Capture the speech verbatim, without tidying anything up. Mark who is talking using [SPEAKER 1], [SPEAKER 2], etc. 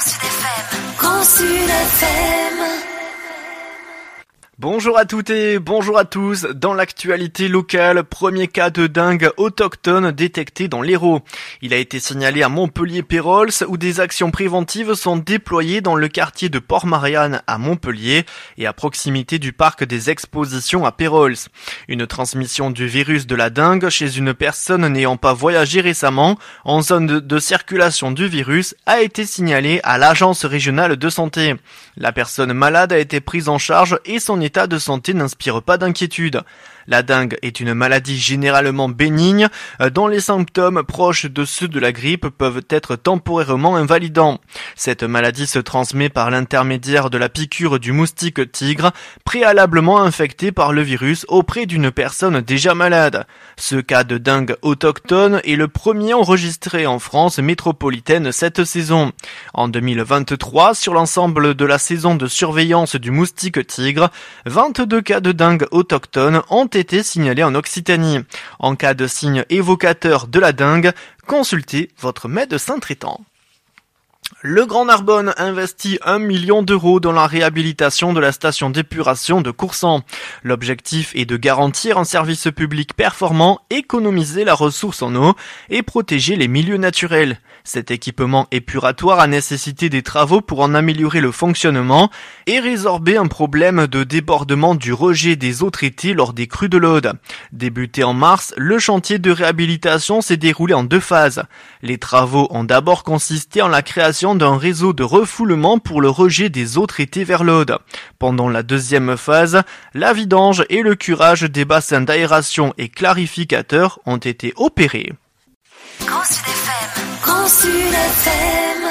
[SPEAKER 1] Sud F M. Grand Sud F M.
[SPEAKER 2] Bonjour à toutes et bonjour à tous. Dans l'actualité locale, premier cas de dingue autochtone détecté dans l'Hérault. Il a été signalé à Montpellier-Pérols où des actions préventives sont déployées dans le quartier de Port-Marianne à Montpellier et à proximité du parc des expositions à Pérols. Une transmission du virus de la dengue chez une personne n'ayant pas voyagé récemment en zone de, de circulation du virus a été signalée à l'agence régionale de santé. La personne malade a été prise en charge et son état de santé n'inspire pas d'inquiétude. La dengue est une maladie généralement bénigne dont les symptômes proches de ceux de la grippe peuvent être temporairement invalidants. Cette maladie se transmet par l'intermédiaire de la piqûre du moustique tigre, préalablement infecté par le virus auprès d'une personne déjà malade. Ce cas de dengue autochtone est le premier enregistré en France métropolitaine cette saison. En deux mille vingt-trois, sur l'ensemble de la saison de surveillance du moustique tigre, vingt-deux cas de dengue autochtone ont été signalés en Occitanie. En cas de signe évocateur de la dengue, consultez votre médecin traitant. Le Grand Narbonne investit un million d'euros dans la réhabilitation de la station d'épuration de Coursan. L'objectif est de garantir un service public performant, économiser la ressource en eau et protéger les milieux naturels. Cet équipement épuratoire a nécessité des travaux pour en améliorer le fonctionnement et résorber un problème de débordement du rejet des eaux traitées lors des crues de l'Aude. Débuté en mars, le chantier de réhabilitation s'est déroulé en deux phases. Les travaux ont d'abord consisté en la création d'un réseau de refoulement pour le rejet des eaux traitées vers l'Aude. Pendant la deuxième phase, la vidange et le curage des bassins d'aération et clarificateurs ont été opérés.
[SPEAKER 1] Grand Sud F M. Grand Sud F M.